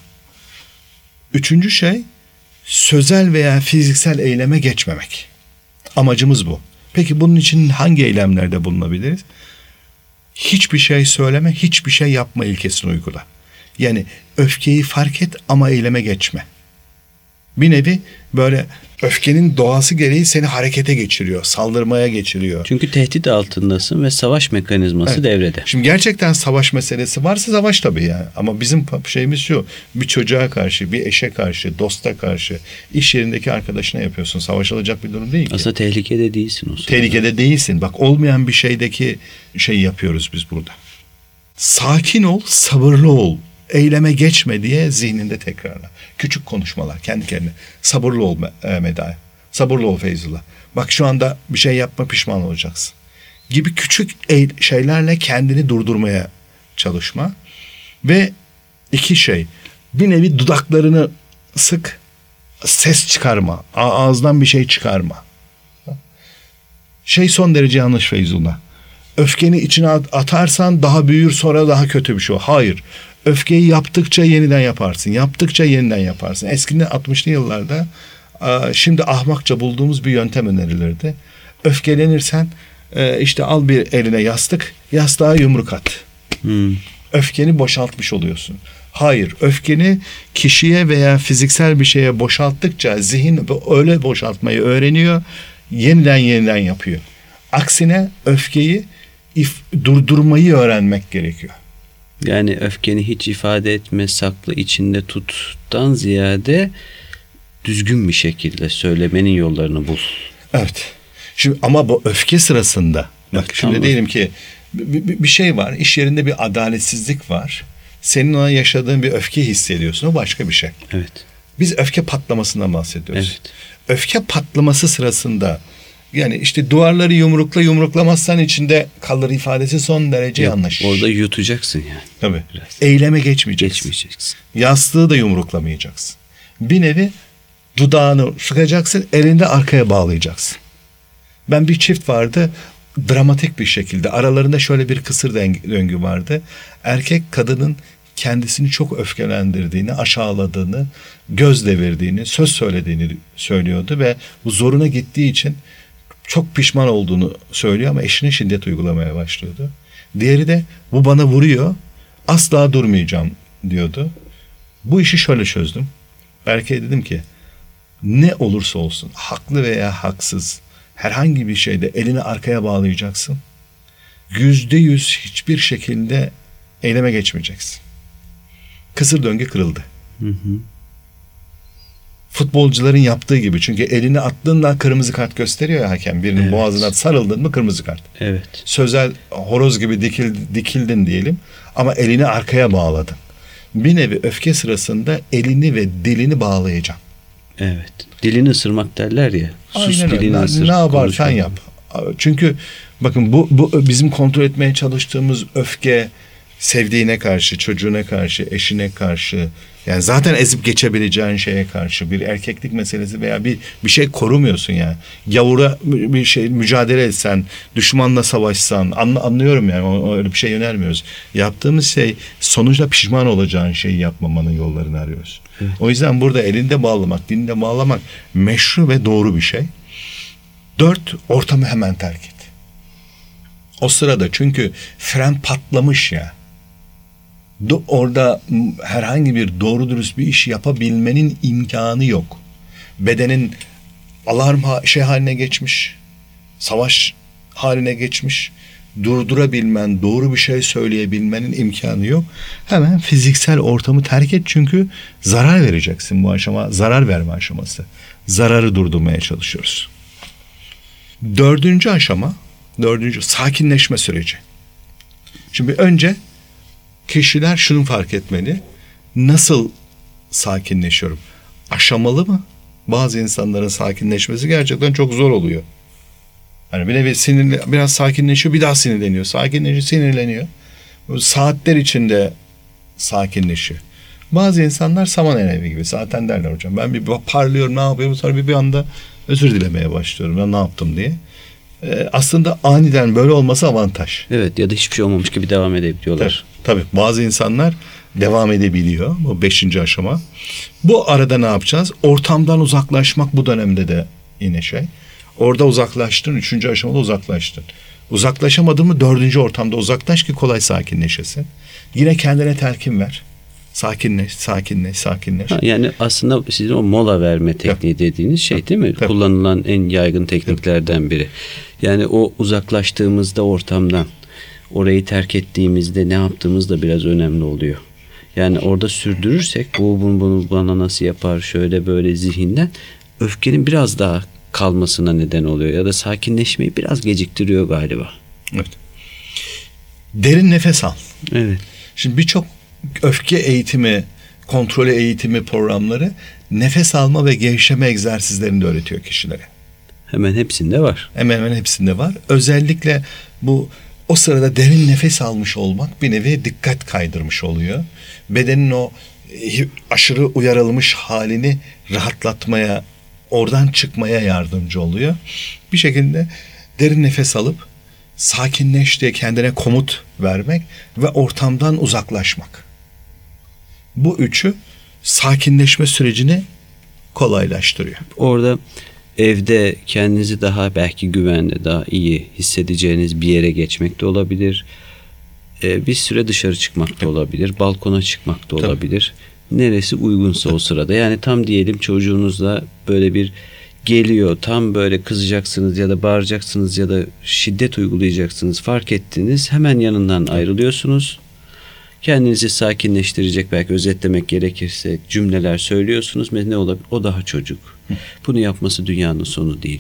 3. şey, sözel veya fiziksel eyleme geçmemek. Amacımız bu. Peki bunun için hangi eylemlerde bulunabiliriz? Hiçbir şey söyleme, hiçbir şey yapma ilkesini uygula. Yani öfkeyi fark et ama eyleme geçme. Bir nevi böyle öfkenin doğası gereği seni harekete geçiriyor, saldırmaya geçiriyor. Çünkü tehdit altındasın ve savaş mekanizması devrede. Şimdi gerçekten savaş meselesi varsa savaş tabii yani. Ama bizim şeyimiz şu, bir çocuğa karşı, bir eşe karşı, dosta karşı, iş yerindeki arkadaşına yapıyorsun. Savaşılacak bir durum değil ki. Aslında tehlikede değilsin o sırada. Tehlikede değilsin. Bak olmayan bir şeydeki şeyi yapıyoruz biz burada. Sakin ol, sabırlı ol. Eyleme geçme diye zihninde tekrarla. Küçük konuşmalar kendi kendine. Sabırlı ol Medai. Sabırlı ol Feyzullah. Bak şu anda bir şey yapma, pişman olacaksın. Gibi küçük şeylerle kendini durdurmaya çalışma. Ve 2 şey. Bir nevi dudaklarını sık, ses çıkarma. Ağızdan bir şey çıkarma. Son derece yanlış Feyzullah. Öfkeni içine atarsan daha büyür, sonra daha kötü bir şey. Hayır. Öfkeyi yaptıkça yeniden yaparsın. Yaptıkça yeniden yaparsın. Eskiden 60'lı yıllarda şimdi ahmakça bulduğumuz bir yöntem önerilirdi. Öfkelenirsen işte al bir eline yastık, yastığa yumruk at. Öfkeni boşaltmış oluyorsun. Hayır, öfkeni kişiye veya fiziksel bir şeye boşalttıkça zihin öyle boşaltmayı öğreniyor, yeniden yapıyor. Aksine öfkeyi durdurmayı öğrenmek gerekiyor. Yani öfkeni hiç ifade etme, saklı içinde tuttan ziyade düzgün bir şekilde söylemenin yollarını bul. Evet. Şimdi ama bu öfke sırasında bak şimdi tamam. Diyelim ki bir şey var. İş yerinde bir adaletsizlik var. Senin ona yaşadığın bir öfke hissediyorsun. O başka bir şey. Evet. Biz öfke patlamasından bahsediyoruz. Evet. Öfke patlaması sırasında yani işte duvarları yumruklamazsan içinde kalır ifadesi son derece yanlış. Orada yutacaksın yani. Tabii. Biraz. Eyleme geçmeyeceksin. Yastığı da yumruklamayacaksın. Bir nevi dudağını sıkacaksın, elinde arkaya bağlayacaksın. Ben bir çift vardı, dramatik bir şekilde aralarında şöyle bir kısır döngü vardı. Erkek kadının kendisini çok öfkelendirdiğini, aşağıladığını, göz devirdiğini, söz söylediğini söylüyordu ve bu zoruna gittiği için çok pişman olduğunu söylüyor ama eşine şiddet uygulamaya başlıyordu. Diğeri de bu bana vuruyor, asla durmayacağım diyordu. Bu işi şöyle çözdüm. Erkeğe dedim ki ne olursa olsun, haklı veya haksız, herhangi bir şeyde elini arkaya bağlayacaksın. %100 hiçbir şekilde eyleme geçmeyeceksin. Kısır döngü kırıldı. Futbolcuların yaptığı gibi. Çünkü elini attığında kırmızı kart gösteriyor ya hakem. Birinin boğazına sarıldın mı kırmızı kart. Evet. Sözel horoz gibi dikildin diyelim ama elini arkaya bağladın. Bir nevi öfke sırasında elini ve dilini bağlayacaksın. Evet. Dilini ısırmak derler ya. Sus aynen dilini ısır. Ne yaparsan yap. Çünkü bakın bu bizim kontrol etmeye çalıştığımız öfke sevdiğine karşı, çocuğuna karşı, eşine karşı, yani zaten ezip geçebileceğin şeye karşı bir erkeklik meselesi veya bir şey korumuyorsun yani. Gavura bir şey mücadele etsen, düşmanla savaşsan, anlıyorum yani, öyle bir şey önermiyoruz. Yaptığımız şey sonuçta pişman olacağın şeyi yapmamanın yollarını arıyoruz. Evet. O yüzden burada elinde bağlamak, dilinde bağlamak meşru ve doğru bir şey. 4, ortamı hemen terk et. O sırada çünkü fren patlamış ya. Orada herhangi bir doğru dürüst bir iş yapabilmenin imkanı yok. Bedenin alarm haline geçmiş. Savaş haline geçmiş. Durdurabilmen, doğru bir şey söyleyebilmenin imkanı yok. Hemen fiziksel ortamı terk et çünkü zarar vereceksin bu aşama. Zarar verme aşaması. Zararı durdurmaya çalışıyoruz. 4. aşama, 4. sakinleşme süreci. Şimdi önce kişiler şunu fark etmeli. Nasıl sakinleşiyorum? Aşamalı mı? Bazı insanların sakinleşmesi gerçekten çok zor oluyor. Hani bir nevi biraz sakinleşiyor, bir daha sinirleniyor. Sakinleşiyor, sinirleniyor. Saatler içinde sakinleşiyor. Bazı insanlar saman alevi gibi. Zaten derler hocam. Ben bir parlıyorum, ne yapıyorum? Sonra bir anda özür dilemeye başlıyorum. Ben ne yaptım diye. Aslında aniden böyle olması avantaj. Evet, ya da hiçbir şey olmamış gibi devam edebiliyorlar. Tabii. Bazı insanlar devam edebiliyor. Bu 5. aşama. Bu arada ne yapacağız? Ortamdan uzaklaşmak bu dönemde de yine şey. Orada uzaklaştın. 3. aşamada uzaklaştın. Uzaklaşamadın mı 4. ortamda uzaklaş ki kolay sakinleşesin. Yine kendine telkin ver. Sakinleş. Yani aslında sizin o mola verme tekniği dediğiniz şey değil mi? Tabii. Kullanılan en yaygın tekniklerden biri. Yani o uzaklaştığımızda ortamdan, orayı terk ettiğimizde ne yaptığımız da biraz önemli oluyor. Yani orada sürdürürsek bunu bana nasıl yapar şöyle böyle zihinden öfkenin biraz daha kalmasına neden oluyor ya da sakinleşmeyi biraz geciktiriyor galiba. Evet. Derin nefes al. Evet. Şimdi birçok öfke eğitimi, kontrol eğitimi programları nefes alma ve gevşeme egzersizlerini de öğretiyor kişilere. Hemen hepsinde var. Hemen hepsinde var. Özellikle o sırada derin nefes almış olmak bir nevi dikkat kaydırmış oluyor. Bedenin o aşırı uyarılmış halini rahatlatmaya, oradan çıkmaya yardımcı oluyor. Bir şekilde derin nefes alıp sakinleş diye kendine komut vermek ve ortamdan uzaklaşmak. Bu 3'ü sakinleşme sürecini kolaylaştırıyor. Orada evde kendinizi daha belki güvenli, daha iyi hissedeceğiniz bir yere geçmek de olabilir. Bir süre dışarı çıkmak da olabilir. Balkona çıkmak da olabilir. Neresi uygunsa o sırada. Yani tam diyelim çocuğunuzla böyle bir geliyor. Tam böyle kızacaksınız ya da bağıracaksınız ya da şiddet uygulayacaksınız. Fark ettiniz. Hemen yanından ayrılıyorsunuz. Kendinizi sakinleştirecek belki özetlemek gerekirse cümleler söylüyorsunuz. Ne olabilir? O daha çocuk. Bunu yapması dünyanın sonu değil.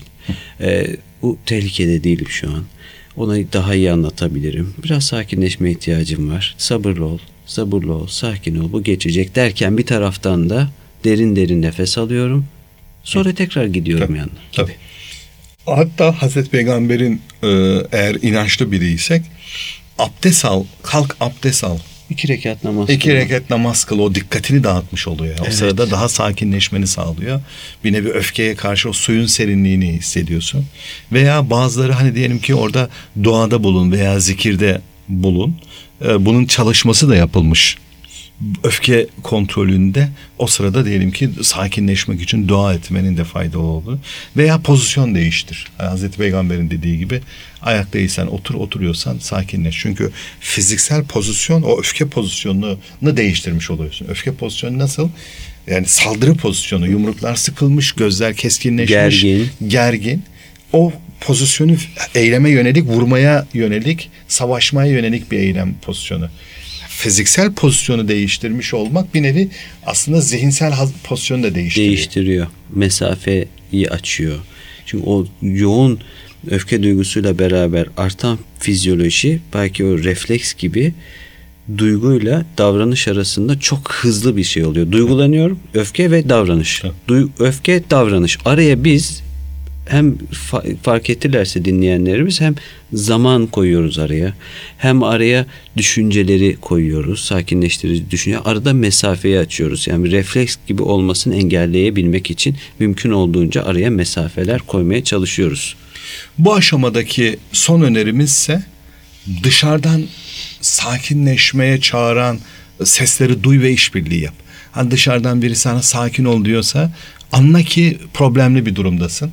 Bu tehlikede değilim şu an. Ona daha iyi anlatabilirim. Biraz sakinleşme ihtiyacım var. Sabırlı ol, sakin ol. Bu geçecek derken bir taraftan da derin nefes alıyorum. Sonra tekrar gidiyorum yanına. Tabii. Hatta Hazreti Peygamber'in eğer inançlı biriysek abdest al, kalk abdest al. 2 rekat namaz. 2 rekat namaz kıl. O dikkatini dağıtmış oluyor. O sırada daha sakinleşmeni sağlıyor. Bir nevi öfkeye karşı o suyun serinliğini hissediyorsun. Veya bazıları hani diyelim ki orada duada bulun veya zikirde bulun. Bunun çalışması da yapılmış. Öfke kontrolünde o sırada diyelim ki sakinleşmek için dua etmenin de faydalı olduğu. Veya pozisyon değiştir. Hazreti Peygamber'in dediği gibi ayaktaysan oturuyorsan sakinleş. Çünkü fiziksel pozisyon o öfke pozisyonunu değiştirmiş oluyorsun. Öfke pozisyonu nasıl? Yani saldırı pozisyonu, yumruklar sıkılmış, gözler keskinleşmiş, gergin. O pozisyonu eyleme yönelik, vurmaya yönelik, savaşmaya yönelik bir eylem pozisyonu. Fiziksel pozisyonu değiştirmiş olmak bir nevi aslında zihinsel pozisyonu da değiştiriyor. Mesafeyi açıyor. Çünkü o yoğun öfke duygusuyla beraber artan fizyoloji belki o refleks gibi duyguyla davranış arasında çok hızlı bir şey oluyor. Duygulanıyorum, öfke ve davranış. Öfke, davranış. Araya biz hem fark ettilerse dinleyenlerimiz, hem zaman koyuyoruz araya. Hem araya düşünceleri koyuyoruz. Sakinleştirici düşünce. Arada mesafeyi açıyoruz. Yani bir refleks gibi olmasını engelleyebilmek için mümkün olduğunca araya mesafeler koymaya çalışıyoruz. Bu aşamadaki son önerimiz ise dışarıdan sakinleşmeye çağıran sesleri duy ve işbirliği yap. Hani dışarıdan biri sana sakin ol diyorsa anla ki problemli bir durumdasın.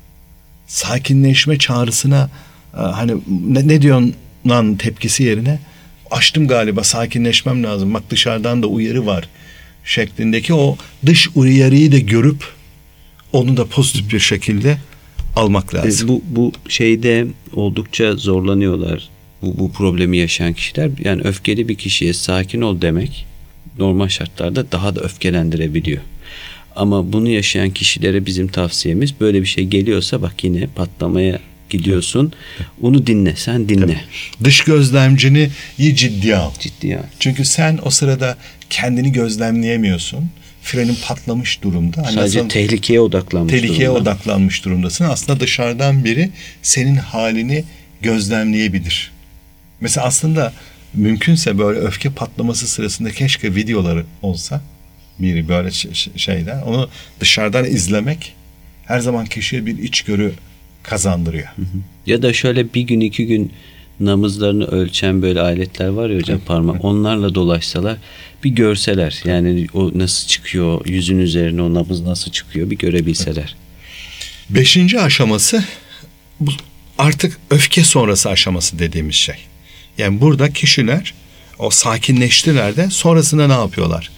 Sakinleşme çağrısına hani ne diyorsun lan tepkisi yerine açtım galiba, sakinleşmem lazım. Bak dışarıdan da uyarı var şeklindeki o dış uyarıyı da görüp onu da pozitif bir şekilde almak lazım. Bu şeyde oldukça zorlanıyorlar. Bu problemi yaşayan kişiler. Yani öfkeli bir kişiye sakin ol demek normal şartlarda daha da öfkelendirebiliyor. Ama bunu yaşayan kişilere bizim tavsiyemiz, böyle bir şey geliyorsa bak yine patlamaya gidiyorsun. Onu dinle, sen dinle. Tabii. Dış gözlemcini ciddiye al. Ciddiye al. Çünkü sen o sırada kendini gözlemleyemiyorsun. Frenin patlamış durumda. Sadece tehlikeye odaklanmış durumdasın. Aslında dışarıdan biri senin halini gözlemleyebilir. Mesela aslında mümkünse böyle öfke patlaması sırasında keşke videoları olsa, biri böyle şeyler, onu dışarıdan izlemek her zaman kişiye bir içgörü kazandırıyor. Ya da şöyle bir gün 2 gün nabızlarını ölçen böyle aletler var ya hocam, parmak, onlarla dolaşsalar bir görseler, yani o nasıl çıkıyor yüzün üzerine, o nabız nasıl çıkıyor bir görebilseler. 5. aşaması bu artık öfke sonrası aşaması dediğimiz şey. Yani burada kişiler o sakinleştiler de sonrasında ne yapıyorlar?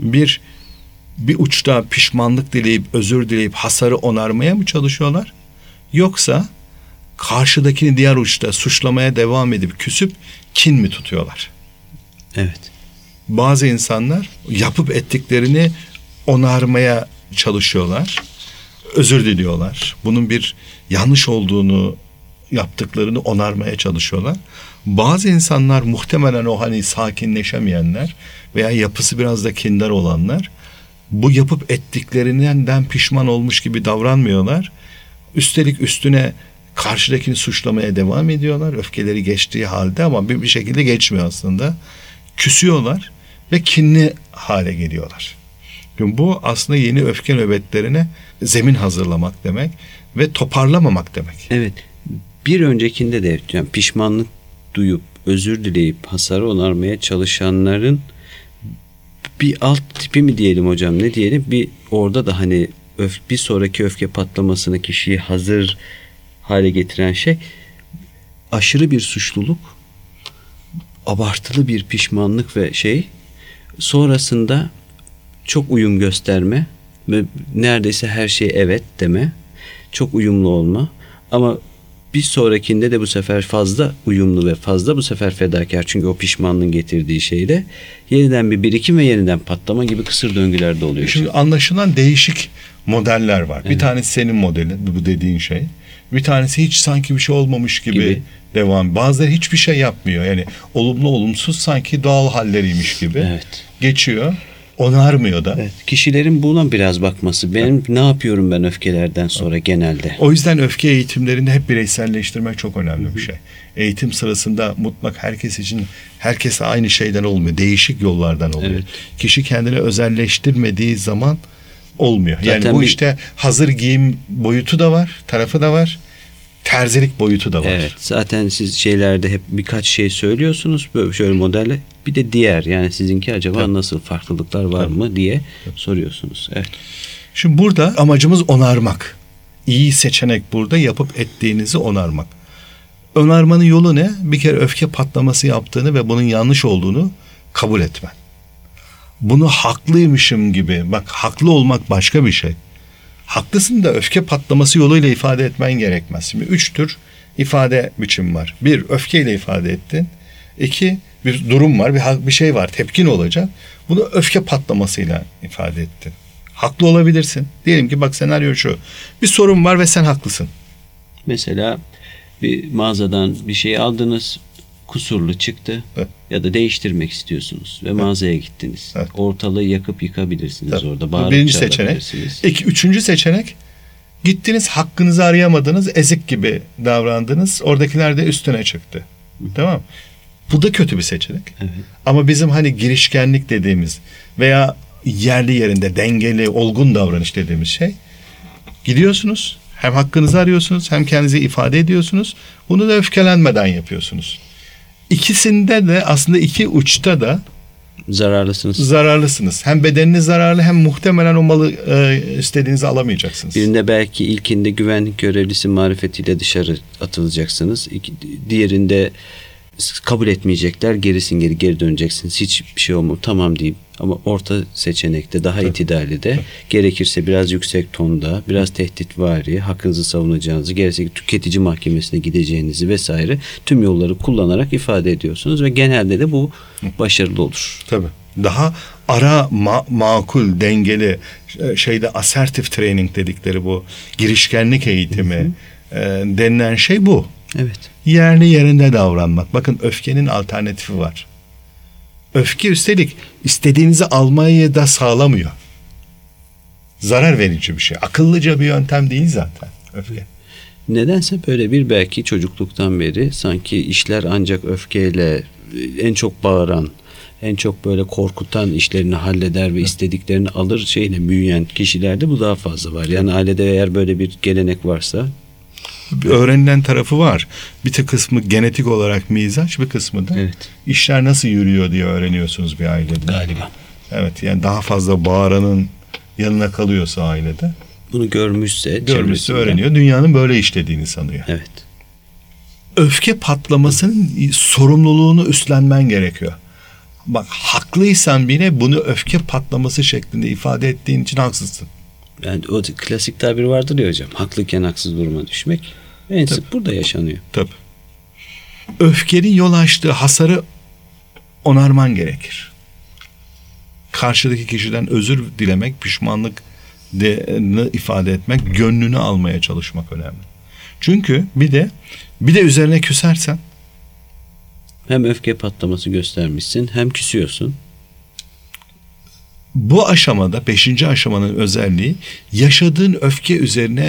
Bir uçta pişmanlık dileyip özür dileyip hasarı onarmaya mı çalışıyorlar? Yoksa karşıdakini diğer uçta suçlamaya devam edip küsüp kin mi tutuyorlar? Evet. Bazı insanlar yapıp ettiklerini onarmaya çalışıyorlar. Özür diliyorlar. Bunun bir yanlış olduğunu, yaptıklarını onarmaya çalışıyorlar. Bazı insanlar muhtemelen o hani sakinleşemeyenler veya yapısı biraz da kindar olanlar bu yapıp ettiklerinden pişman olmuş gibi davranmıyorlar. Üstelik üstüne karşıdakini suçlamaya devam ediyorlar. Öfkeleri geçtiği halde ama bir şekilde geçmiyor aslında. Küsüyorlar ve kinli hale geliyorlar. Yani bu aslında yeni öfke nöbetlerine zemin hazırlamak demek ve toparlamamak demek. Evet. Bir öncekinde de yani pişmanlık duyup özür dileyip hasarı onarmaya çalışanların bir alt tipi mi diyelim hocam, ne diyelim, bir orada da hani bir sonraki öfke patlamasına kişiyi hazır hale getiren şey aşırı bir suçluluk, abartılı bir pişmanlık ve sonrasında çok uyum gösterme ve neredeyse her şeye evet deme, çok uyumlu olma, ama bir sonrakinde de bu sefer fazla uyumlu ve fazla bu sefer fedakar, çünkü o pişmanlığın getirdiği şeyle yeniden bir birikim ve yeniden patlama gibi kısır döngülerde oluyor. Şimdi anlaşılan değişik modeller var. Evet. Bir tanesi senin modelin, bu dediğin şey. Bir tanesi hiç sanki bir şey olmamış gibi devam. Bazıları hiçbir şey yapmıyor. Yani olumlu olumsuz sanki doğal halleriymiş gibi geçiyor. Onarmıyor da. Evet. Kişilerin buna biraz bakması. Benim ne yapıyorum ben öfkelerden sonra genelde. O yüzden öfke eğitimlerinde hep bireyselleştirmek çok önemli bir şey. Eğitim sırasında mutlak herkes için herkese aynı şeyden olmuyor. Değişik yollardan oluyor. Evet. Kişi kendini özelleştirmediği zaman olmuyor. Yani zaten bu işte hazır giyim boyutu da var, tarafı da var. Terzilik boyutu da var. Evet. Zaten siz şeylerde hep birkaç şey söylüyorsunuz. Böyle şöyle modelle. Bir de diğer, yani sizinki acaba nasıl, farklılıklar var mı diye soruyorsunuz. Evet. Şimdi burada amacımız onarmak. İyi seçenek burada yapıp ettiğinizi onarmak. Onarmanın yolu ne? Bir kere öfke patlaması yaptığını ve bunun yanlış olduğunu kabul etmen. Bunu haklıymışım gibi. Bak, haklı olmak başka bir şey. Haklısın da öfke patlaması yoluyla ifade etmen gerekmez. Şimdi 3 tür ifade biçim var. 1, öfkeyle ifade ettin. 2, bir durum var, bir şey var, tepkin olacak. Bunu öfke patlamasıyla ifade ettin. Haklı olabilirsin. Diyelim ki bak, senaryo şu. Bir sorun var ve sen haklısın. Mesela bir mağazadan bir şey aldınız, kusurlu çıktı ya da değiştirmek istiyorsunuz ve mağazaya gittiniz. Ortalığı yakıp yıkabilirsiniz orada. Bağırıp birinci seçenek. Üçüncü seçenek, Gittiniz, hakkınızı arayamadınız, ezik gibi davrandınız. Oradakiler de üstüne çıktı. Tamam. Bu da kötü bir seçenek. Evet. Ama bizim hani girişkenlik dediğimiz veya yerli yerinde dengeli, olgun davranış dediğimiz şey, gidiyorsunuz, hem hakkınızı arıyorsunuz, hem kendinizi ifade ediyorsunuz. Bunu da öfkelenmeden yapıyorsunuz. İkisinde de aslında, iki uçta da zararlısınız. Hem bedeniniz zararlı, hem muhtemelen o malı istediğinizi alamayacaksınız. Birinde belki ilkinde güvenlik görevlisi marifetiyle dışarı atılacaksınız. Diğerinde kabul etmeyecekler, geri döneceksiniz. Hiçbir şey olmuyor, tamam diyeyim. Ama orta seçenekte, daha itidalli de, gerekirse biraz yüksek tonda, biraz tehditvari, hakkınızı savunacağınızı, gerekirse tüketici mahkemesine gideceğinizi vesaire tüm yolları kullanarak ifade ediyorsunuz ve genelde de bu başarılı olur. Tabii. Daha makul, dengeli şeyde assertive training dedikleri, bu girişkenlik eğitimi denilen şey bu. Evet. Yerli yerinde davranmak. Bakın, öfkenin alternatifi var. Öfke üstelik istediğinizi almayı da sağlamıyor. Zarar verici bir şey. Akıllıca bir yöntem değil zaten öfke. Nedense böyle bir, belki çocukluktan beri sanki işler ancak öfkeyle, en çok bağıran, en çok böyle korkutan işlerini halleder ve istediklerini alır şeyle büyüyen kişilerde bu daha fazla var. Yani ailede eğer böyle bir gelenek varsa, öğrenilen tarafı var. Bir kısmı genetik olarak mizaç, bir kısmı da işler nasıl yürüyor diye öğreniyorsunuz bir ailede. Galiba. Evet, yani daha fazla bağıranın yanına kalıyorsa ailede, bunu görmüşse öğreniyor. Dünyanın böyle işlediğini sanıyor. Evet. Öfke patlamasının sorumluluğunu üstlenmen gerekiyor. Bak, haklıysan bile bunu öfke patlaması şeklinde ifade ettiğin için haksızsın. Yani o klasik tabir vardır ya hocam, haklıyken haksız duruma düşmek. En sık burada yaşanıyor. Tabii. Öfkenin yol açtığı hasarı onarman gerekir. Karşıdaki kişiden özür dilemek, pişmanlık ifade etmek, gönlünü almaya çalışmak önemli. Çünkü bir de üzerine küsersen, hem öfke patlaması göstermişsin, hem küsüyorsun. Bu aşamada, 5. aşamanın özelliği, yaşadığın öfke üzerine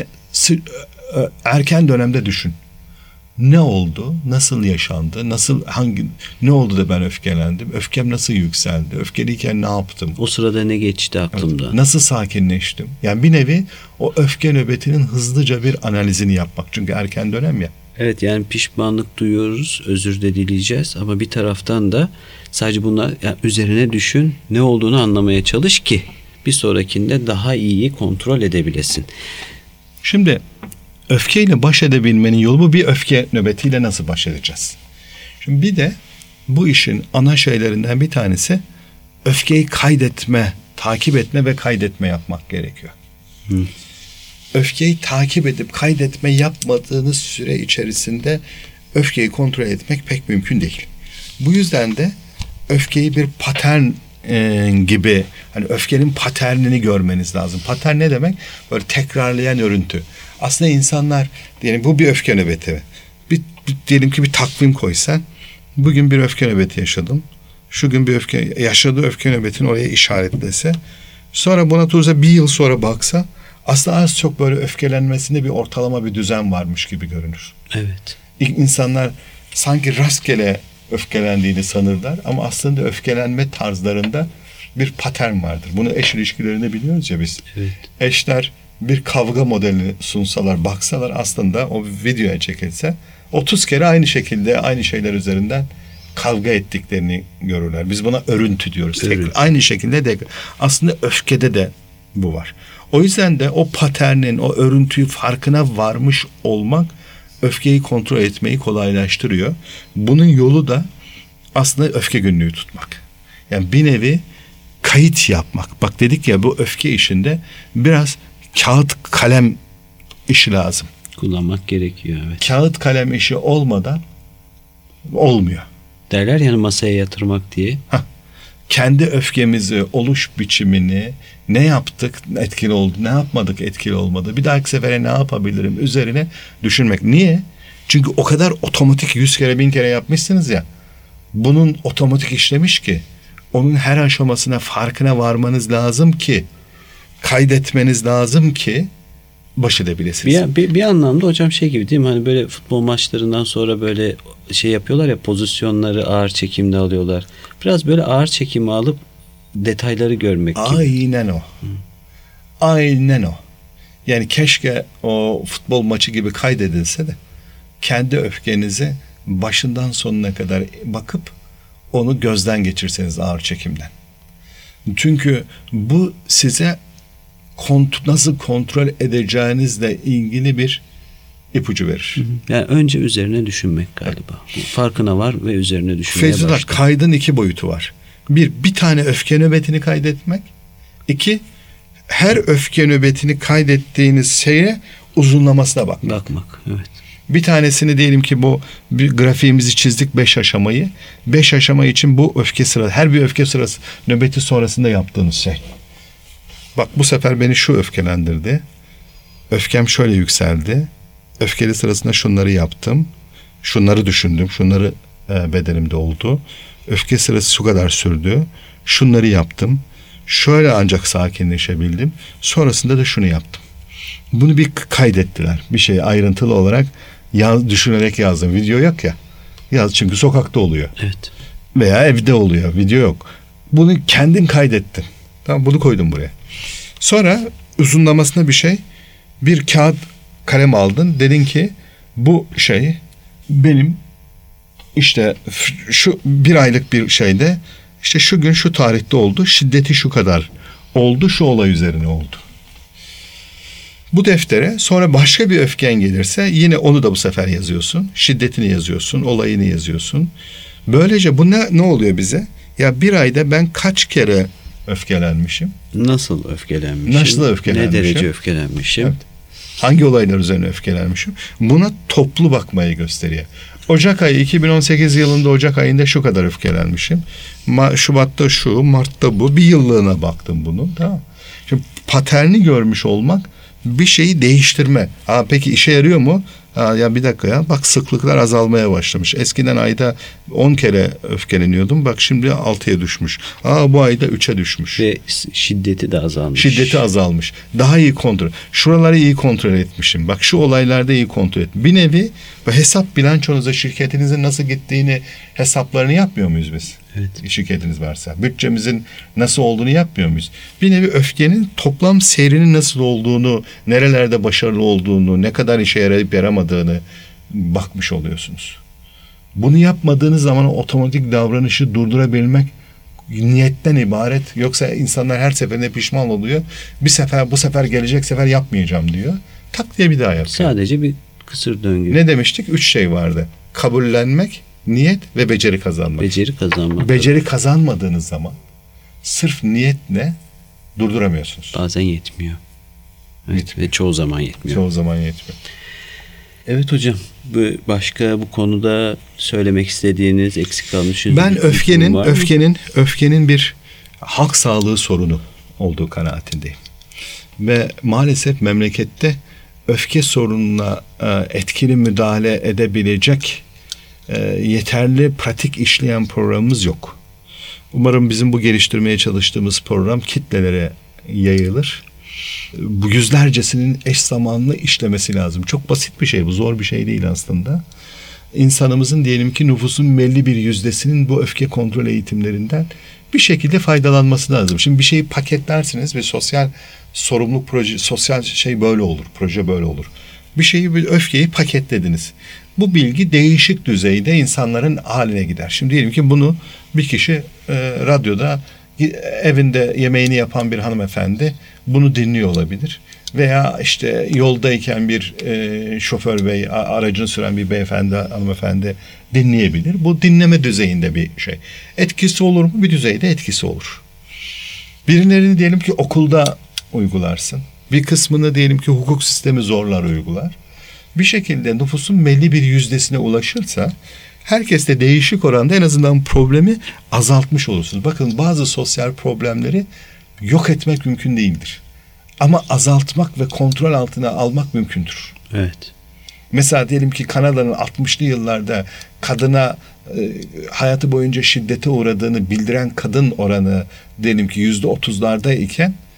erken dönemde düşün. Ne oldu? Nasıl yaşandı? Ne oldu da ben öfkelendim? Öfkem nasıl yükseldi? Öfkeliyken ne yaptım? O sırada ne geçti aklımda? Evet, nasıl sakinleştim? Yani bir nevi o öfke nöbetinin hızlıca bir analizini yapmak. Çünkü erken dönem ya. Evet, yani pişmanlık duyuyoruz, özür de dileyeceğiz ama bir taraftan da sadece bunlar, yani üzerine düşün, ne olduğunu anlamaya çalış ki bir sonrakinde daha iyi kontrol edebilesin. Şimdi öfkeyle baş edebilmenin yolu bu. Bir öfke nöbetiyle nasıl baş edeceğiz? Şimdi bir de bu işin ana şeylerinden bir tanesi, öfkeyi kaydetme, takip etme ve kaydetme yapmak gerekiyor. Öfkeyi takip edip kaydetme yapmadığınız süre içerisinde öfkeyi kontrol etmek pek mümkün değil. Bu yüzden de öfkeyi bir patern gibi, hani öfkenin paternini görmeniz lazım. Patern ne demek? Böyle tekrarlayan örüntü. Aslında insanlar, diyelim bu bir öfke nöbeti. Diyelim ki bir takvim koysan, bugün bir öfke nöbeti yaşadım. Şu gün bir yaşadığı öfke nöbetini oraya işaretlese, sonra buna turza bir yıl sonra baksa, aslında az çok böyle öfkelenmesinde bir ortalama bir düzen varmış gibi görünür. Evet. İnsanlar sanki rastgele öfkelendiğini sanırlar ama aslında öfkelenme tarzlarında bir patern vardır. Bunu eş ilişkilerinde biliyoruz ya biz. Evet. Eşler bir kavga modeli sunsalar, baksalar, aslında o videoya çekilse 30 kere aynı şekilde aynı şeyler üzerinden kavga ettiklerini görürler. Biz buna örüntü diyoruz. Aynı şekilde de aslında öfkede de bu var. O yüzden de o paternin, o örüntüyü farkına varmış olmak öfkeyi kontrol etmeyi kolaylaştırıyor. Bunun yolu da aslında öfke günlüğü tutmak. Yani bir nevi kayıt yapmak. Bak dedik ya, bu öfke işinde biraz kağıt kalem işi lazım. Kullanmak gerekiyor, evet. Kağıt kalem işi olmadan olmuyor. Derler yani masaya yatırmak diye. Kendi öfkemizi, oluş biçimini, ne yaptık etkili oldu, ne yapmadık etkili olmadı, bir dahaki sefere ne yapabilirim üzerine düşünmek. Niye? Çünkü o kadar otomatik 100 kere 1000 kere yapmışsınız ya, bunun otomatik işlemiş ki onun her aşamasına farkına varmanız lazım ki, kaydetmeniz lazım ki baş edebilirsiniz. Bir anlamda hocam şey gibi değil mi? Hani böyle futbol maçlarından sonra böyle şey yapıyorlar ya, pozisyonları ağır çekimde alıyorlar. Biraz böyle ağır çekimi alıp detayları görmek gibi. Aynen o. Aynen o. Yani keşke o futbol maçı gibi kaydedilse de kendi öfkenizi başından sonuna kadar bakıp onu gözden geçirseniz ağır çekimden. Çünkü bu size nasıl kontrol edeceğinizle ilgili bir ipucu verir. Yani önce üzerine düşünmek galiba. Farkına var ve üzerine düşünmeye başlar. Feyzullah, kaydın iki boyutu var. Bir tane öfke nöbetini kaydetmek. İki, her öfke nöbetini kaydettiğiniz şeye uzunlamasına bakmak. Evet. Bir tanesini diyelim ki bu bir grafiğimizi çizdik 5 aşamayı. 5 aşama için bu öfke sırası, her bir öfke sırası nöbeti sonrasında yaptığınız şey. Bak bu sefer beni şu öfkelendirdi. Öfkem şöyle yükseldi. Öfkeli sırasında şunları yaptım. Şunları düşündüm. Şunları bedenimde oldu. Öfke sırası şu kadar sürdü. Şunları yaptım. Şöyle ancak sakinleşebildim. Sonrasında da şunu yaptım. Bunu bir kaydettiler. Bir şey ayrıntılı olarak düşünerek yazdım. Video yok ya. Yaz çünkü sokakta oluyor. Evet. Veya evde oluyor. Video yok. Bunu kendin kaydettin. Tamam, bunu koydum buraya. Sonra uzunlamasına bir şey, bir kağıt kalem aldın. Dedin ki bu şey benim işte şu bir aylık bir şeyde işte şu gün şu tarihte oldu. Şiddeti şu kadar oldu. Şu olay üzerine oldu. Bu deftere sonra başka bir öfken gelirse yine onu da bu sefer yazıyorsun. Şiddetini yazıyorsun, olayını yazıyorsun. Böylece bu ne oluyor bize? Ya bir ayda ben kaç kere öfkelenmişim? Nasıl öfkelenmişim? Nasıl öfkelenmişim? Ne derece öfkelenmişim? Evet. Hangi olaylar üzerine öfkelenmişim? Buna toplu bakmayı gösteriyor. Ocak ayı 2018 yılında Ocak ayında şu kadar öfkelenmişim. Şubat'ta şu, Mart'ta bu. Bir yıllığına baktım bunun. Tamam. Şimdi paterni görmüş olmak bir şeyi değiştirme. Peki işe yarıyor mu? Ya bir dakika ya, bak sıklıklar azalmaya başlamış. Eskiden ayda 10 kere öfkeleniyordum. Bak şimdi 6'ya düşmüş. Bu ayda 3'e düşmüş. Ve şiddeti de azalmış. Şiddeti azalmış. Daha iyi kontrol. Şuraları iyi kontrol etmişim. Bak şu olaylarda iyi kontrol et. Bir nevi hesap bilançonuza şirketinizin nasıl gittiğini hesaplarını yapmıyor muyuz biz? Evet. Şirketiniz varsa. Bütçemizin nasıl olduğunu yapmıyor muyuz? Bir nevi öfkenin toplam seyrinin nasıl olduğunu, nerelerde başarılı olduğunu, ne kadar işe yarayıp yaramadığını bakmış oluyorsunuz. Bunu yapmadığınız zaman otomatik davranışı durdurabilmek niyetten ibaret. Yoksa insanlar her seferinde pişman oluyor. Bu sefer gelecek sefer yapmayacağım diyor. Tak diye bir daha yapıyor. Sadece bir kısır döngü. Ne demiştik? 3 şey vardı. Kabullenmek, niyet ve beceri kazanmak. Beceri kazanmadığınız zaman sırf niyetle durduramıyorsunuz. Bazen yetmiyor. Evet, ve çoğu zaman yetmiyor. Evet hocam. Başka bu konuda söylemek istediğiniz, eksik kalmış ben öfkenin bir halk sağlığı sorunu olduğu kanaatindeyim. Ve maalesef memlekette öfke sorununa etkili müdahale edebilecek yeterli pratik işleyen programımız yok. Umarım bizim bu geliştirmeye çalıştığımız program kitlelere yayılır. Bu yüzlercesinin eş zamanlı işlemesi lazım. Çok basit bir şey bu, zor bir şey değil aslında. İnsanımızın diyelim ki nüfusun belli bir yüzdesinin bu öfke kontrol eğitimlerinden bir şekilde faydalanması lazım. Şimdi bir şeyi paketlersiniz ve sosyal sorumluluk proje, sosyal şey böyle olur, proje böyle olur. Bir öfkeyi paketlediniz. Bu bilgi değişik düzeyde insanların haline gider. Şimdi diyelim ki bunu bir kişi radyoda evinde yemeğini yapan bir hanımefendi bunu dinliyor olabilir. Veya işte yoldayken bir şoför bey, aracını süren bir beyefendi, hanımefendi dinleyebilir. Bu dinleme düzeyinde bir şey. Etkisi olur mu? Bir düzeyde etkisi olur. Birilerini diyelim ki okulda uygularsın. Bir kısmını diyelim ki hukuk sistemi zorlar uygular. Bir şekilde nüfusun belli bir yüzdesine ulaşırsa herkes de değişik oranda en azından problemi azaltmış olursunuz. Bakın bazı sosyal problemleri yok etmek mümkün değildir. Ama azaltmak ve kontrol altına almak mümkündür. Evet. Mesela diyelim ki Kanada'nın 60'lı yıllarda kadına hayatı boyunca şiddete uğradığını bildiren kadın oranı diyelim ki %30'larda iken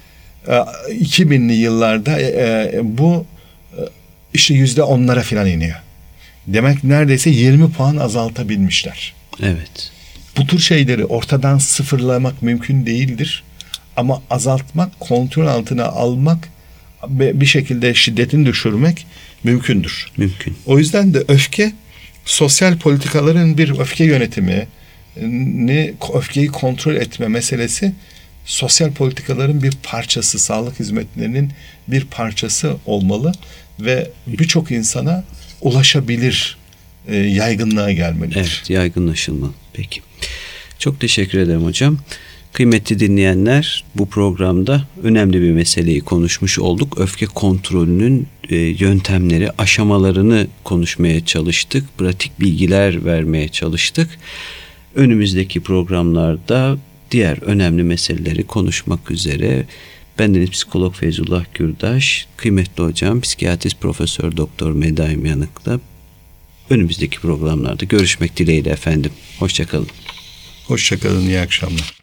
2000'li yıllarda bu işte %10'lara falan iniyor. Demek neredeyse 20 puan azaltabilmişler. Evet. Bu tür şeyleri ortadan sıfırlamak mümkün değildir. Ama azaltmak, kontrol altına almak ve bir şekilde şiddetini düşürmek mümkündür. Mümkün. O yüzden de öfke, sosyal politikaların bir öfke yönetimi, öfkeyi kontrol etme meselesi sosyal politikaların bir parçası, sağlık hizmetlerinin bir parçası olmalı ve birçok insana ulaşabilir, yaygınlığa gelmelidir. Evet, yaygınlaşılmalı. Peki. Çok teşekkür ederim hocam. Kıymetli dinleyenler, bu programda önemli bir meseleyi konuşmuş olduk. Öfke kontrolünün yöntemleri, aşamalarını konuşmaya çalıştık. Pratik bilgiler vermeye çalıştık. Önümüzdeki programlarda diğer önemli meseleleri konuşmak üzere bendeniz psikolog Feyzullah Gürdaş, kıymetli hocam psikiyatrist Profesör Doktor Medaim Yanık'la önümüzdeki programlarda görüşmek dileğiyle efendim. Hoşça kalın. Hoşça kalın, iyi akşamlar.